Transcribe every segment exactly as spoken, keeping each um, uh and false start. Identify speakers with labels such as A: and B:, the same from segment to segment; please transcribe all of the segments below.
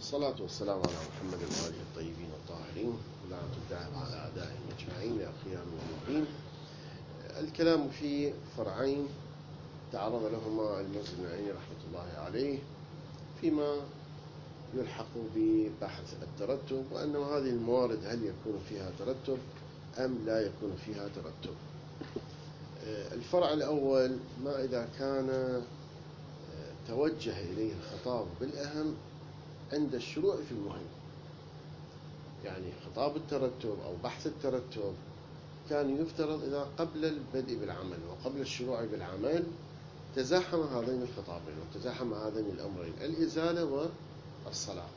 A: والصلاة والسلام على محمد وآله الطيبين الطاهرين ولعنة الدائم على أعدائهم أجمعين يا خيار المؤمنين. الكلام في فرعين تعرض لهما المزنعين رحمة الله عليه فيما يلحق ببحث الترتب، وأن هذه الموارد هل يكون فيها ترتب أم لا يكون فيها ترتب. الفرع الأول: ما إذا كان توجه إليه الخطاب بالأهم عند الشروع في المهم، يعني خطاب الترتب أو بحث الترتب كان يفترض إذا قبل البدء بالعمل وقبل الشروع بالعمل تزاحم هذين الخطابين وتزاحم هذين الأمرين، الإزالة والصلاة،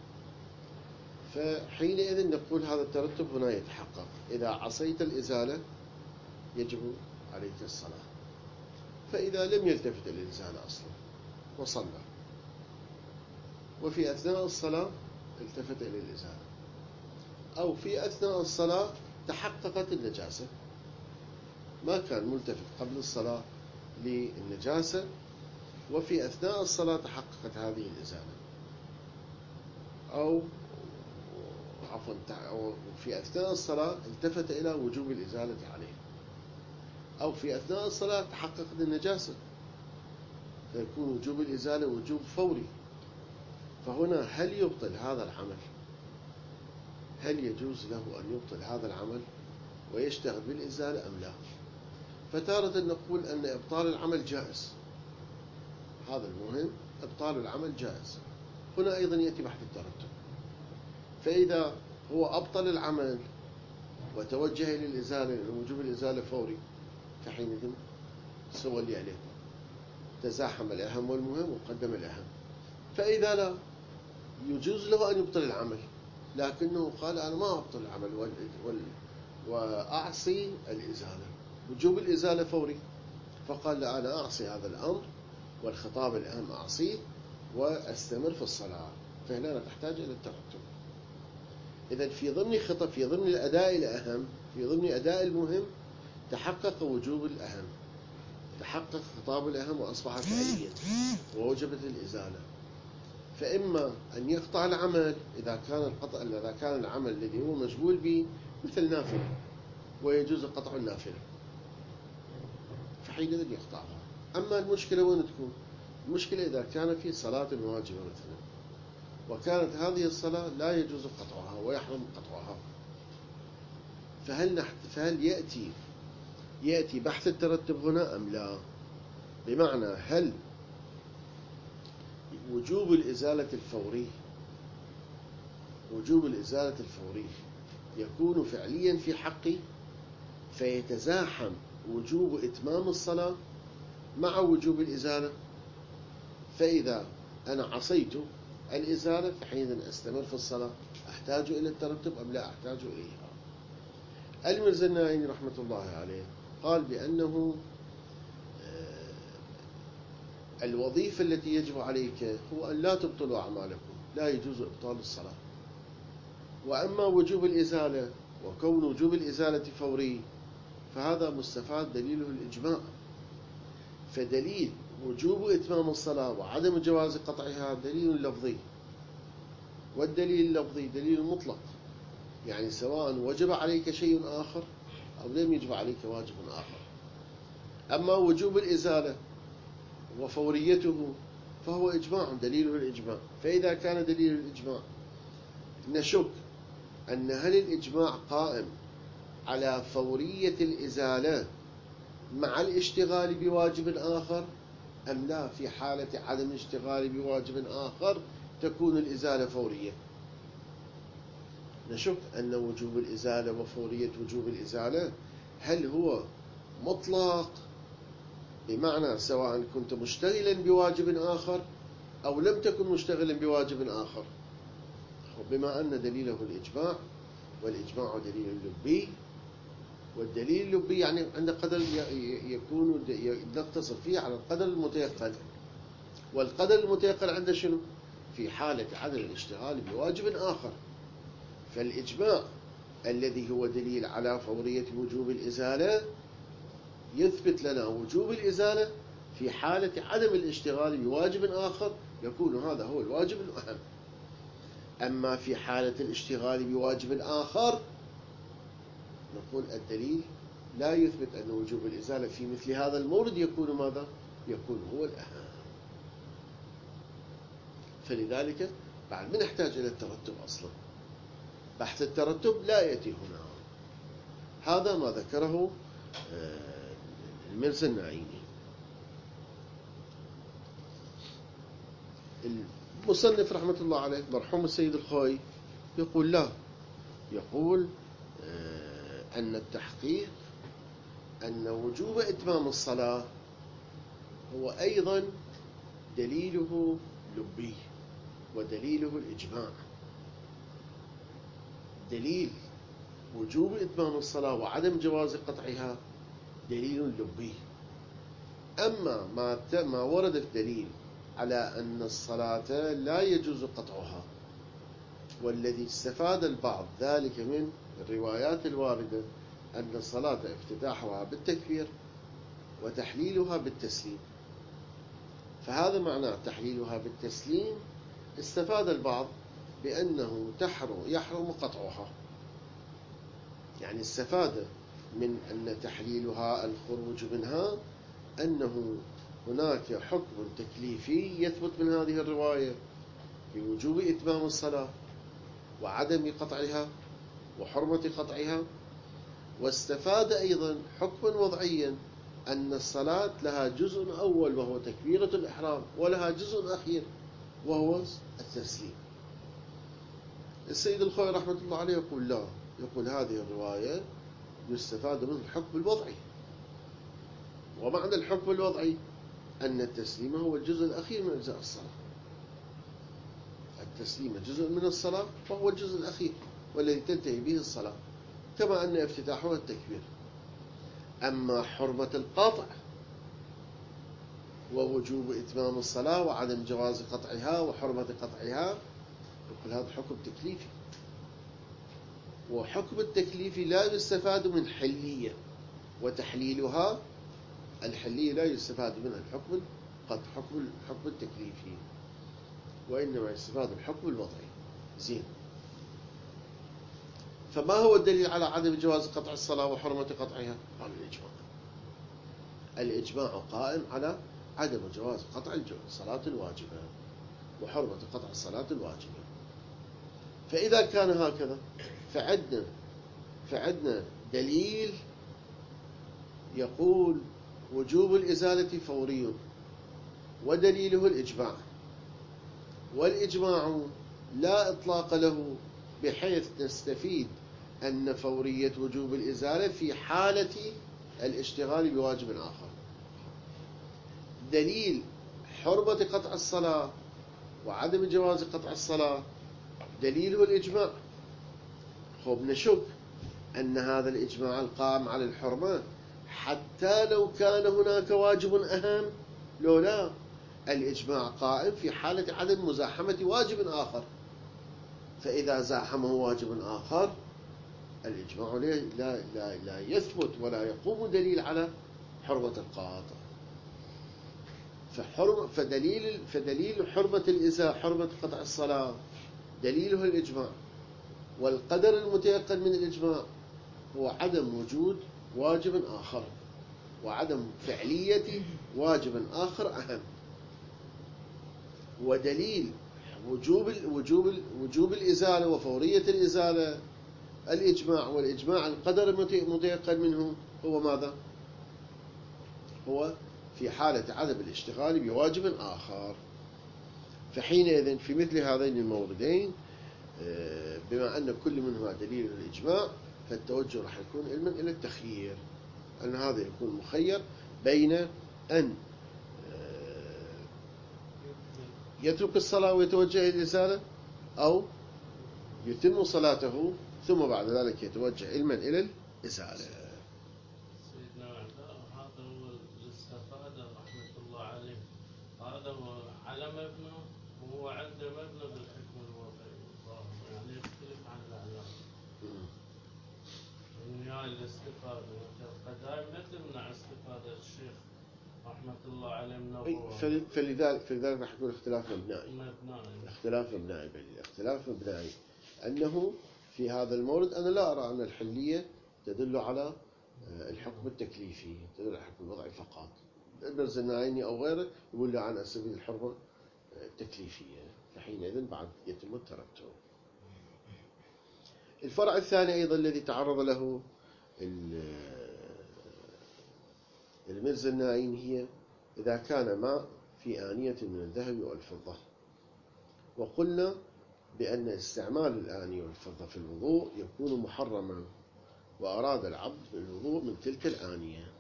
A: فحينئذ نقول هذا الترتب هنا يتحقق. إذا عصيت الإزالة يجب عليك الصلاة، فإذا لم يلتفت الإزالة أصلا وصلى، وفي أثناء الصلاة التفت إلى الإزالة، أو في أثناء الصلاة تحققت النجاسة، ما كان ملتفت قبل الصلاة للنجاسة، وفي أثناء الصلاة تحققت هذه الإزالة، أو عفوا أو في أثناء الصلاة التفت إلى وجوب الإزالة عليه، أو في أثناء الصلاة تحققت النجاسة، فيكون وجوب الإزالة وجوب فوري. فهنا هل يبطل هذا العمل؟ هل يجوز له أن يبطل هذا العمل ويشتغل بالإزالة أم لا؟ فتارة نقول أن إبطال العمل جائز، هذا المهم، إبطال العمل جائز. هنا أيضا يأتي بحث الترتب، فإذا هو أبطل العمل وتوجه إلى الإزالة لوجوب الإزالة فوري، فحينئذ سوى اللي عليه، تزاحم الأهم والمهم وقدم الأهم. فإذا لا، يجوز له أن يبطل العمل، لكنه قال أنا ما أبطل العمل وال... وال... وأعصي الإزالة، وجوب الإزالة فوري، فقال لا، أنا أعصي هذا الأمر والخطاب الأهم أعصيه وأستمر في الصلاة. فهنا تحتاج إلى الترتب. إذا في ضمن خطاب، في ضمن الأداء الأهم، في ضمن أداء المهم تحقق وجوب الأهم، تحقق خطاب الأهم وأصبح فعليا ووجبت الإزالة. فإما أن يقطع العمل إذا كان القطع إذا كان العمل الذي هو مشغول به مثل نافلة ويجوز قطع النافلة، فحينئذ يقطعها. أما المشكلة وين تكون؟ المشكلة إذا كان في صلاة واجبة مثلا، وكانت هذه الصلاة لا يجوز قطعها ويحرم قطعها، فهل نحت... فهل يأتي يأتي بحث الترتب هنا أم لا؟ بمعنى هل وجوب الإزالة الفوري وجوب الإزالة الفوري يكون فعليا في حقي فيتزاحم وجوب إتمام الصلاة مع وجوب الإزالة، فإذا أنا عصيت الإزالة فحينئذ أستمر في الصلاة، أحتاج إلى الترتب أم لا أحتاج إليها؟ المزنعين رحمة الله عليه قال بأنه الوظيفة التي يجب عليك هو أن لا تبطلوا أعمالكم، لا يجوز إبطال الصلاة. وأما وجوب الإزالة وكون وجوب الإزالة فوري فهذا مستفاد دليله الإجماع، فدليل وجوب إتمام الصلاة وعدم جواز قطعها دليل لفظي، والدليل اللفظي دليل مطلق، يعني سواء وجب عليك شيء آخر أو لم يجب عليك واجب آخر. أما وجوب الإزالة وفوريته فهو إجماع دليله الإجماع، فإذا كان دليل الإجماع نشك أن هل الإجماع قائم على فورية الإزالة مع الاشتغال بواجب آخر أم لا، في حالة عدم الاشتغال بواجب آخر تكون الإزالة فورية. نشك أن وجوب الإزالة وفورية وجوب الإزالة هل هو مطلق، بمعنى سواء كنت مشتغلا بواجب آخر أو لم تكن مشتغلا بواجب آخر، وبما أن دليله الإجماع، والإجماع دليل لبي، والدليل اللبي يعني عند قدر يكون نقتصر فيه على القدر المتيقن، والقدر المتيقن عند شنو؟ في حالة عدم الاشتغال بواجب آخر. فالإجماع الذي هو دليل على فورية وجوب الإزالة يثبت لنا وجوب الإزالة في حالة عدم الاشتغال بواجب آخر، يكون هذا هو الواجب الأهم. أما في حالة الاشتغال بواجب آخر نقول الدليل لا يثبت أن وجوب الإزالة في مثل هذا المورد يكون ماذا؟ يكون هو الأهم. فلذلك بعد ما نحتاج إلى الترتب أصلا، بحث الترتب لا يأتي هنا. هذا ما ذكره المرسى النعيمي. المصنف رحمة الله عليه مرحوم السيد الخوي يقول لا، يقول أن التحقيق أن وجوب إتمام الصلاة هو أيضا دليله لبي ودليله الإجماع. دليل وجوب إتمام الصلاة وعدم جواز قطعها دليل لبي. أما ما ما ورد الدليل على أن الصلاة لا يجوز قطعها، والذي استفاد البعض ذلك من الروايات الواردة أن الصلاة افتتاحها بالتكبير وتحليلها بالتسليم، فهذا معناه تحليلها بالتسليم. استفاد البعض بأنه تحرم يحرم قطعها، يعني استفاد من أن تحليلها الخروج منها أنه هناك حكم تكليفي يثبت من هذه الرواية بوجوب إتمام الصلاة وعدم قطعها وحرمة قطعها. واستفاد أيضا حكما وضعيا أن الصلاة لها جزء أول وهو تكبيرة الإحرام، ولها جزء أخير وهو التسليم. السيد الخوي رحمة الله عليه يقول لا، يقول هذه الرواية يستفاد منه الحكم الوضعي، ومعنى الحكم الوضعي أن التسليم هو الجزء الأخير من أجزاء الصلاة. التسليم جزء من الصلاة وهو الجزء الأخير والذي تنتهي به الصلاة، كما أن افتتاحها التكبير. أما حرمة القطع ووجوب إتمام الصلاة وعدم جواز قطعها وحرمة قطعها، يقول هذا حكم تكليفي، وحكم التكليفي لا يستفاد من حلية، وتحليلها الحلية لا يستفاد منها الحكم قد حكم الحكم التكليفي، وإنما يستفاد الحكم الوضعي. زين، فما هو الدليل على عدم جواز قطع الصلاة وحرمة قطعها؟ قال الإجماع. الإجماع قائم على عدم جواز قطع الصلاة الواجبة وحرمة قطع الصلاة الواجبة. فإذا كان هكذا فعدنا فعدنا دليل يقول وجوب الإزالة فوري، ودليله الإجماع، والإجماع لا إطلاق له بحيث نستفيد أن فورية وجوب الإزالة في حالة الاشتغال بواجب آخر. دليل حرمة قطع الصلاة وعدم جواز قطع الصلاة دليله الإجماع. خب نشك أن هذا الإجماع القائم على الحرمة حتى لو كان هناك واجب أهم، لو لا، الإجماع قائم في حالة عدم مزاحمة واجب آخر. فإذا زاحمه واجب آخر الإجماع لا, لا, لا يثبت ولا يقوم دليل على حرمة القاطع. فحرم فدليل فدليل حرمة الإزالة حرمة قطع الصلاة دليله الإجماع، والقدر المتيقن من الإجماع هو عدم وجود واجب آخر وعدم فعلية واجب آخر أهم. ودليل وجوب وجوب وجوب الإزالة وفورية الإزالة الإجماع، والإجماع القدر المتيقن منه هو ماذا؟ هو في حالة عدم الاشتغال بواجب آخر. فحينئذ في مثل هذين الموردين بما أن كل منهما دليل الإجماع فالتوجه راح يكون علما إلى التخيير، أن هذا يكون مخير بين أن يترك الصلاة ويتوجه إلى الإزالة أو يتم صلاته ثم بعد ذلك يتوجه علما إلى الإزالة.
B: سيدنا هذا هو الاستفادة رحمة الله عليه، هذا هو على مبنى وهو عنده مبنى بالحكم الوضعي الظاهر، يعني يختلف عن الأعلام. يعني هاي الاستفادة القدائم لا تمنع استفادة الشيخ رحمة الله عليه من
A: أي،
B: أبوه.
A: فل- فلذلك فلذلك راح يكون اختلاف مبنائي.
B: مبنائي.
A: اختلاف مبنائي بل اختلاف مبنائي أنه في هذا المورد أنا لا أرى أن الحلية تدل على الحكم التكليفي، تدل على الحكم الوضعي فقط. البرزنايني أو غيره يقول له عن سبيل الحرمة التكليفية، فحينئذ بعد يتم الترتب. الفرع الثاني أيضا الذي تعرض له المرزناين هي إذا كان ماء في آنية من الذهب والفضة، وقلنا بأن استعمال الآنية والفضة في الوضوء يكون محرما، وأراد العبد بالوضوء من تلك الآنية.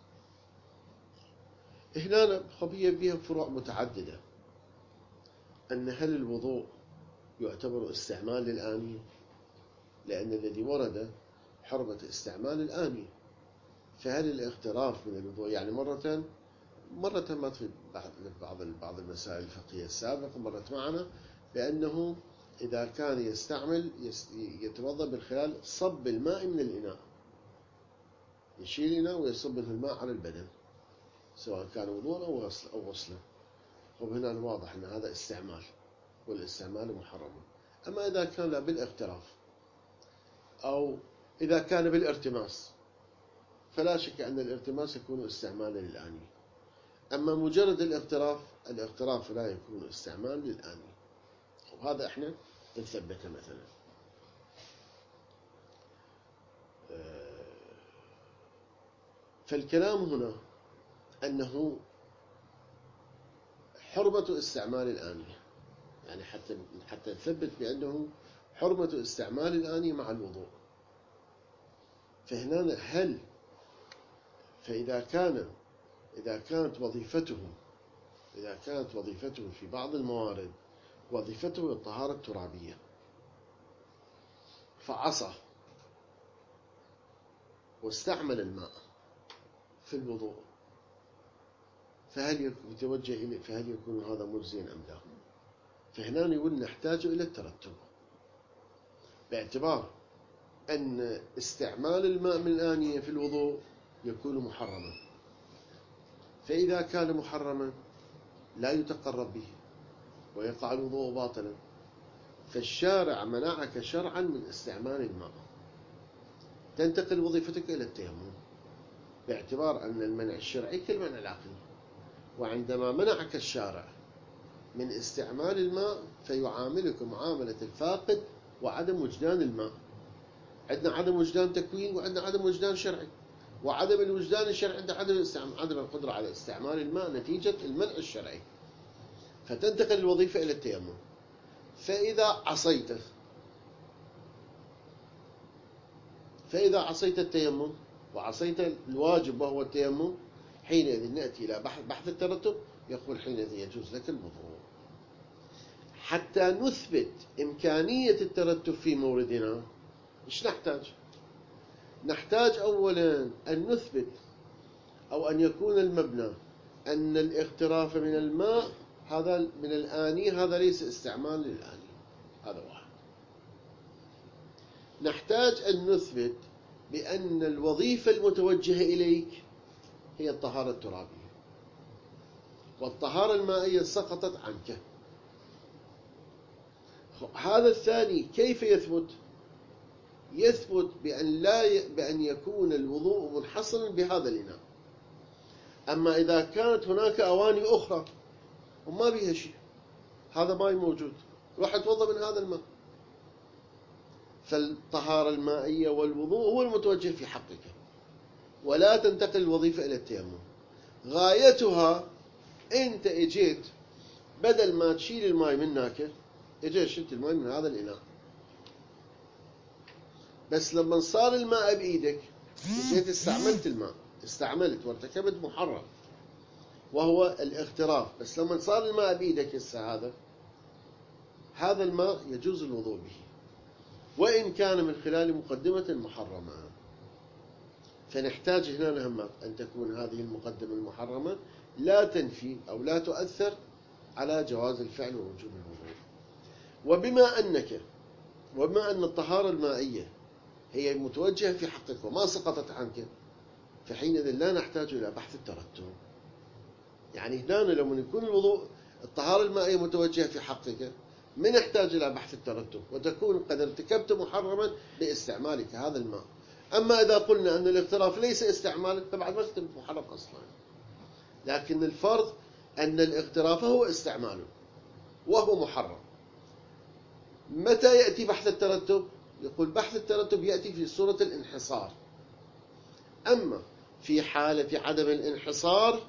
A: هنا خبية بها فروع متعددة، أن هل الوضوء يعتبر استعمال للآنية؟ لأن الذي ورد حرمة استعمال الآنية، فهل الاغتراف من الوضوء يعني مرة مرة مرت في بعض بعض المسائل الفقهية السابقة مرت معنا بأنه إذا كان يستعمل يتوضأ من خلال صب الماء من الإناء، يشيل الإناء ويصب منه الماء على البدن سواء كان وضوءا أو غسل أو غسلا. وهنا واضح أن هذا استعمال، والاستعمال محرم. أما إذا كان لا بالاغتراف أو إذا كان بالارتماس فلا شك أن الارتماس يكون استعمالا للآنية. أما مجرد الاغتراف الاغتراف لا يكون استعمال للآنية، وهذا إحنا نثبته مثلا. فالكلام هنا أنه حرمة استعمال الآنية، يعني حتى حتى نثبت بأنه حرمة استعمال الآنية مع الوضوء. فهنا هل فإذا كان إذا كانت وظيفته إذا كانت وظيفته في بعض الموارد وظيفته الطهارة الترابية، فعصى واستعمل الماء في الوضوء، فهل يتوجه إليه فهل يكون هذا مجزيا أم لا؟ فهنا نقول نحتاج إلى الترتب، باعتبار أن استعمال الماء من الآنية في الوضوء يكون محرما، فإذا كان محرما لا يتقرب به ويقع الوضوء باطلا، فالشارع منعك شرعا من استعمال الماء، تنتقل وظيفتك إلى التيمم، باعتبار أن المنع الشرعي كالمنع العقلي. وعندما منعك الشارع من استعمال الماء فيعاملك معاملة الفاقد وعدم وجدان الماء. عندنا عدم وجدان تكوين وعندنا عدم وجدان شرعي، وعدم الوجدان الشرعي عند عدم عدم القدرة على استعمال الماء نتيجة المنع الشرعي، فتنتقل الوظيفة إلى التيمم. فإذا عصيت فإذا عصيت التيمم وعصيت الواجب وهو التيمم، حينئذ نأتي إلى بحث الترتب، يقول حينئذ يجوز لك الوضوء. حتى نثبت إمكانية الترتب في موردنا إيش نحتاج؟ نحتاج أولا أن نثبت أو أن يكون المبنى أن الاغتراف من الماء هذا من الآنية هذا ليس استعمال للآنية، هذا واحد. نحتاج أن نثبت بأن الوظيفة المتوجهة إليك هي الطهارة الترابية، والطهارة المائية سقطت عنك. هذا الثاني كيف يثبت؟ يثبت بأن لا ي... بأن يكون الوضوء منحصرا بهذا الإناء. أما إذا كانت هناك أواني أخرى وما بها شيء، هذا ماء موجود، روح اتوضأ من هذا الماء، فالطهارة المائية والوضوء هو المتوجه في حقك، ولا تنتقل الوظيفة إلى التيمم. غايتها أنت إجيت بدل ما تشيل الماء منك إجيت شلت الماء من هذا الإناء، بس لما صار الماء بإيدك إجيت استعملت الماء، استعملت وارتكبت محرم وهو الاغتراف، بس لما صار الماء بإيدك هسه هذا هذا الماء يجوز الوضوء به وإن كان من خلال مقدمة محرمة. فنحتاج هنا نهمات أن تكون هذه المقدمة المحرمة لا تنفي أو لا تؤثر على جواز الفعل ووجوب الوضوء. وبما أنك وبما أن الطهارة المائية هي متوجهة في حقك وما سقطت عنك، فحينئذ لا نحتاج إلى بحث الترتب، يعني هنا لما يكون الوضوء الطهارة المائية متوجهة في حقك من يحتاج إلى بحث الترتب، وتكون قد ارتكبت محرما باستعمالك هذا الماء. أما إذا قلنا أن الاغتراف ليس استعمالا فبعد ما ارتكبت محرم أصلا. لكن الفرض أن الاغتراف هو استعماله وهو محرم. متى يأتي بحث الترتب؟ يقول بحث الترتب يأتي في صورة الانحصار. أما في حالة عدم الانحصار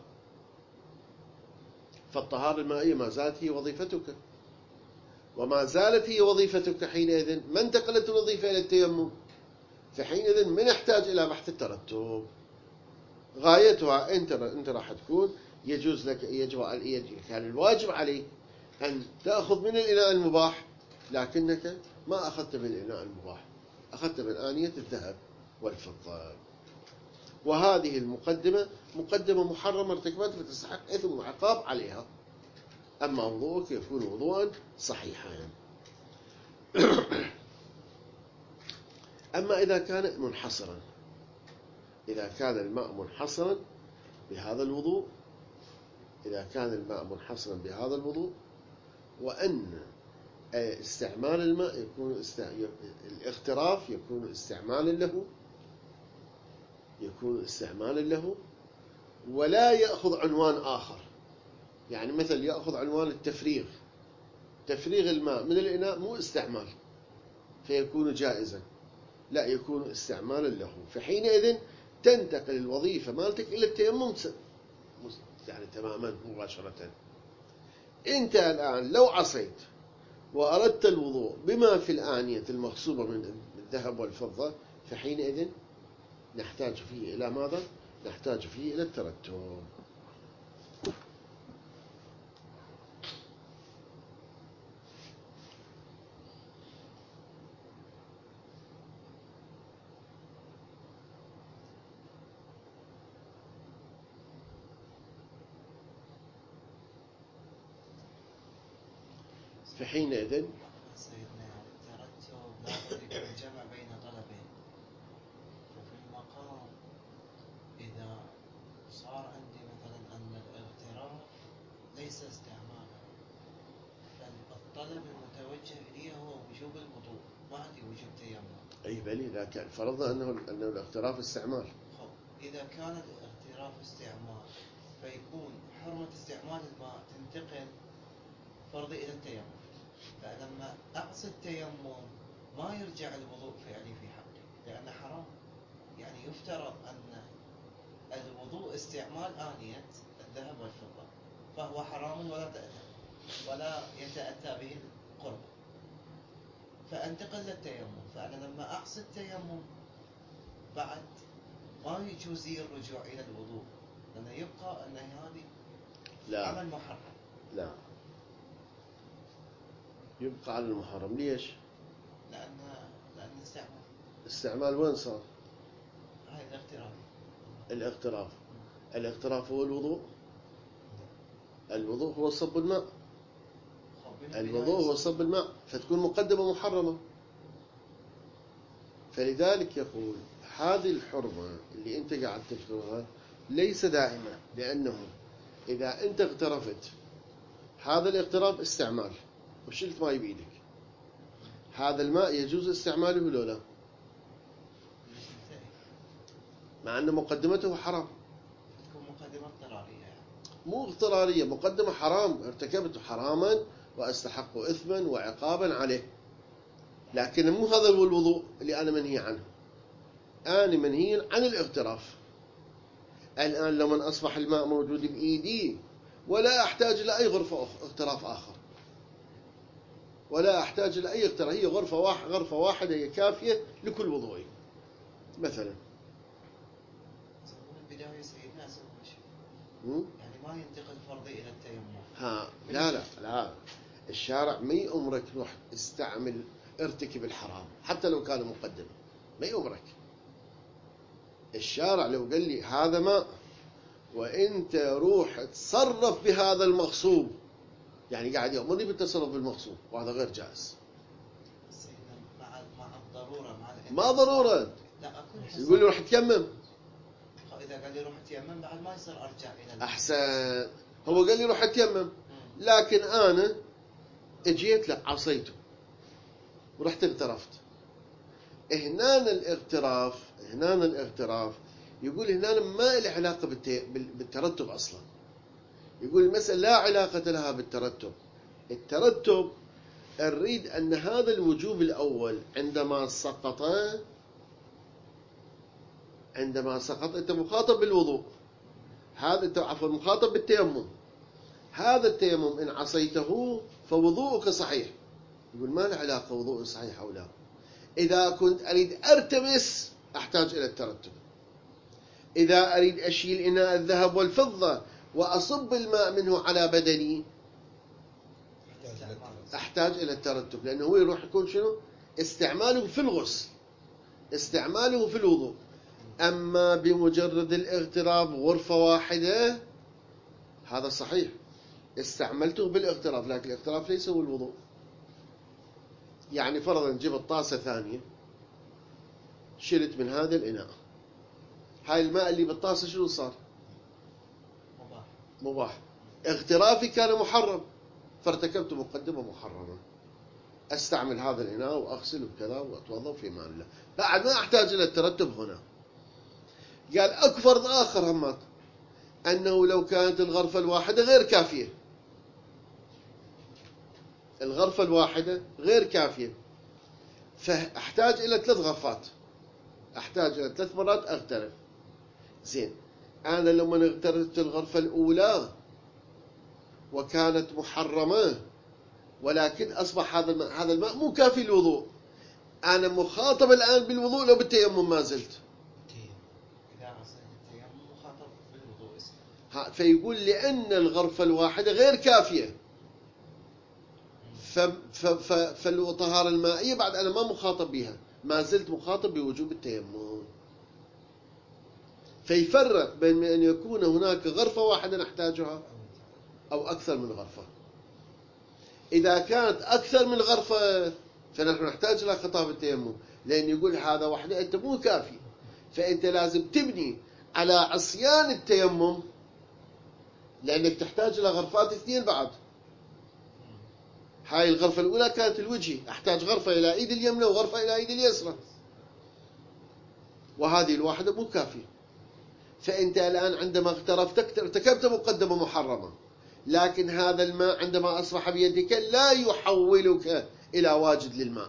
A: فالطهارة المائية ما زالت هي وظيفتك، وما زالت هي وظيفتك حينئذ. ما انتقلت الوظيفة إلى التيمم، فحينئذ من يحتاج إلى بحث الترتب. غايتها أنت أنت راح تكون يجوز لك يجب كان الواجب عليك أن تأخذ من الإناء المباح، لكنك ما أخذت من الإناء المباح، أخذت من آنية الذهب والفضة. وهذه المقدمة مقدمة محرمة ارتكبتها فتستحق إثم وعقاب عليها. أما وضوءك يكون وضوءا صحيحا. أما إذا كان منحصرا، إذا كان الماء منحصرا بهذا الوضوء إذا كان الماء منحصرا بهذا الوضوء وأن استعمال الماء يكون است... الاغتراف يكون استعمالا له يكون استعمالا له ولا يأخذ عنوان آخر. يعني مثل يأخذ عنوان التفريغ، تفريغ الماء من الإناء مو استعمال فيكون جائزا، لا يكون استعمالا له. فحينئذ تنتقل الوظيفة مالتك إلى التيمم يعني تماما مباشرة. أنت الآن لو عصيت وأردت الوضوء بما في الآنية المغصوبة من الذهب والفضة فحينئذ نحتاج فيه إلى ماذا؟ نحتاج فيه إلى الترتب. فحينئذ
C: سيدنا الترتب لابد يكون جمع بين طلبين. ففي المقام إذا صار عندي مثلا أن الاغتراف ليس استعمالا، فالطلب المتوجه إليه هو وجوب الوضوء، ما عندي وجوب تيمم.
A: أي بلي، لكن فرضنا أنه أنه الاغتراف استعمال.
C: خب إذا كان الاغتراف استعمال فيكون حرمة استعمال الماء تنتقل فرضي إلى التيمم. فلما أعصي التيمم ما يرجع الوضوء فعلي في حقي لأنه حرام. يعني يفترض أن الوضوء استعمال آنية الذهب والفضة فهو حرام ولا تأتى ولا يتأتى به القرب، فأنتقل للتيمم. فأنا لما أعصي التيمم بعد ما يجوز لي الرجوع إلى الوضوء لأنه يبقى أن هذه
A: لا
C: عمل محرم.
A: لا يبقى على المحرم. ليش؟
C: لأن لأن استعمال
A: استعمال وين صار؟
C: هاي الاغتراف.
A: الاغتراف الاغتراف هو الوضوء. الوضوء هو صب الماء. الوضوء هو صب الماء، فتكون مقدمة محرمة. فلذلك يقول هذه الحرمة اللي أنت قاعد تذكرها ليس دائما، لأنه إذا أنت اغترفت هذا الاغتراف استعمال وشلت ماء بيدك، هذا الماء يجوز استعماله لو لا؟ مع أن مقدمته حرام.
C: تكون مقدمة اضطرارية يعني.
A: مو اضطرارية، مقدمة حرام، ارتكبت حراما وأستحق إثما وعقابا عليه. لكن مو هذا هو الوضوء اللي أنا منهي عنه. أنا منهي عن الاغتراف. الآن لما أصبح الماء موجود بإيدي ولا أحتاج إلى أي غرفة اغتراف آخر، ولا أحتاج إلى أي اغتراف، هي غرفة واحدة غرفة واحدة هي كافية لكل وضوء مثلا.
C: من البداية سيدنا أسوي شيء
A: م?
C: يعني ما ينتقل فرضي إلى التيمم.
A: ها لا لا لا الشارع ما يأمرك روح استعمل ارتكب الحرام حتى لو كان مقدم، ما يأمرك. الشارع لو قال لي هذا ماء وانت روح تصرف بهذا المغصوب، يعني قاعد يأمرني بالتصرف بالمغصوب، وهذا غير جائز.
C: سيدنا مع مع الضرورة مع
A: ما ضرورة.
C: لا أكون
A: يقول لي روح تيمم،
C: إذا قال لي روح تيمم بعد ما يصير أرجع إلى
A: أحسن. هو قال لي روح اتيمم، لكن أنا اجيت له عصيته ورحت اغترفت. هنا الاغتراف هنا الاغتراف يقول هنا ما له علاقة بالترتب أصلا. يقول المسألة لا علاقة لها بالترتب. الترتب نريد أن هذا الوجوب الأول عندما سقط عندما سقط أنت مخاطب بالوضوء، هذا أنت عفوا مخاطب بالتيمم، هذا التيمم إن عصيته فوضوءك صحيح. يقول ما له علاقة وضوء صحيح أو لا. إذا كنت أريد أرتمس أحتاج إلى الترتب. إذا أريد أشيل إناء الذهب والفضة وأصب الماء منه على بدني أحتاج إلى الترتب، لأنه هو يروح يكون شنو؟ استعماله في الغسل، استعماله في الوضوء. أما بمجرد الاغتراب غرفة واحدة هذا صحيح، استعملته بالاغتراف، لكن الاغتراف ليس هو الوضوء. يعني فرضا جبت طاسة ثانية شلت من هذا الإناء، هاي الماء اللي بالطاسة شنو صار؟ مباح. مباح. اغترافي كان محرم، فارتكبت مقدمة محرمة. استعمل هذا الإناء وأغسل وكذا وأتوضأ في امان الله، بعد ما أحتاج إلى الترتب هنا. قال أكفر آخر همات أنه لو كانت الغرفة الواحدة غير كافية، الغرفة الواحدة غير كافية، فأحتاج إلى ثلاث غرفات، أحتاج إلى ثلاث مرات أغترف. زين، أنا لما اغترفت الغرفة الأولى وكانت محرمة ولكن أصبح هذا الماء هذا الماء مو كافي للوضوء، أنا مخاطب الآن بالوضوء لو بالتيمم ما زلت.
C: إذا عصيت التيمم مخاطب بالوضوء.
A: فيقول لأن الغرفة الواحدة غير كافية، فالطهارة المائية بعد أنا ما مخاطب بها، ما زلت مخاطب بوجوب التيمم. فيفرق بين أن يكون هناك غرفة واحدة نحتاجها أو أكثر من غرفة. إذا كانت أكثر من غرفة فنحن نحتاج إلى خطاب التيمم، لأن يقول هذا واحدة أنت مو كافي، فأنت لازم تبني على عصيان التيمم، لأنك تحتاج إلى غرفات اثنين بعد. هاي الغرفة الأولى كانت الوجه، أحتاج غرفة إلى إيد اليمنى وغرفة إلى إيد اليسرى، وهذه الواحدة مو كافية. فأنت الآن عندما اغترفتك ارتكبت مقدمة محرمة، لكن هذا الماء عندما أصبح بيدك لا يحولك إلى واجد للماء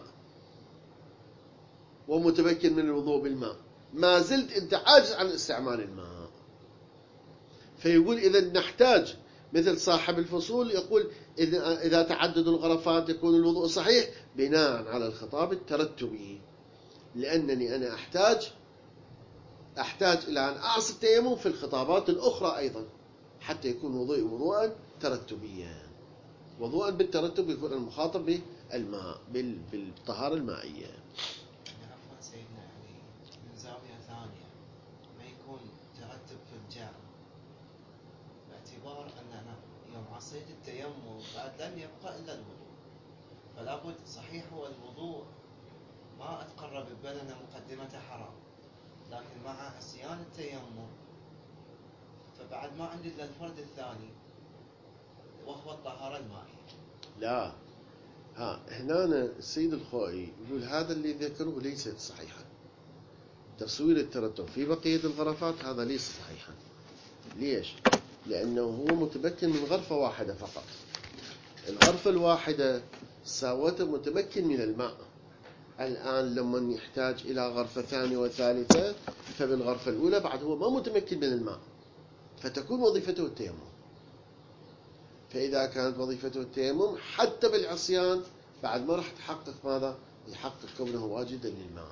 A: ومتمكن من الوضوء بالماء، ما زلت أنت عاجز عن استعمال الماء. فيقول إذا نحتاج مثل صاحب الفصول يقول إذا تعدد الغرفات يكون الوضوء صحيح بناء على الخطاب الترتبي، لأنني أنا أحتاج أحتاج إلى أن أعصي التيمم في الخطابات الأخرى أيضا حتى يكون وضوء وضوءا ترتبيا. وضوءا بالترتب يكون المخاطب بالماء بالطهارة المائية.
C: عفوا سيدنا، يعني من زاوية ثانية ما يكون ترتب في الجعل، باعتبار أن أنا يوم عصيت التيمم بعد لم يبقى إلا الوضوء، فلا بد صحيح هو الوضوء ما أتقرب ببالنا مقدمة حرام، لكن مع عصيان التيمم فبعد ما عندي إلا الفرد الثاني وهو الطهارة المائية.
A: لا، ها هنا السيد الخوئي يقول هذا اللي ذكره ليس صحيحا. تصوير الترتب في بقية الغرفات هذا ليس صحيحا. ليش؟ لأنه هو متمكن من غرفة واحدة فقط، الغرفة الواحدة ساوته متمكن من الماء. الآن لما يحتاج إلى غرفة ثانية وثالثة فبالغرفة الأولى بعد هو ما متمكن من الماء، فتكون وظيفته التيمم. فإذا كانت وظيفته التيمم حتى بالعصيان بعد ما راح تحقق ماذا؟ يحقق كونه واجدا للماء،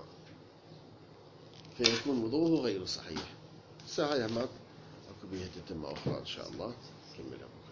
A: فيكون وضوءه غير صحيح. ساعة يا مات أكو بيها تتم أخرى إن شاء الله كملها.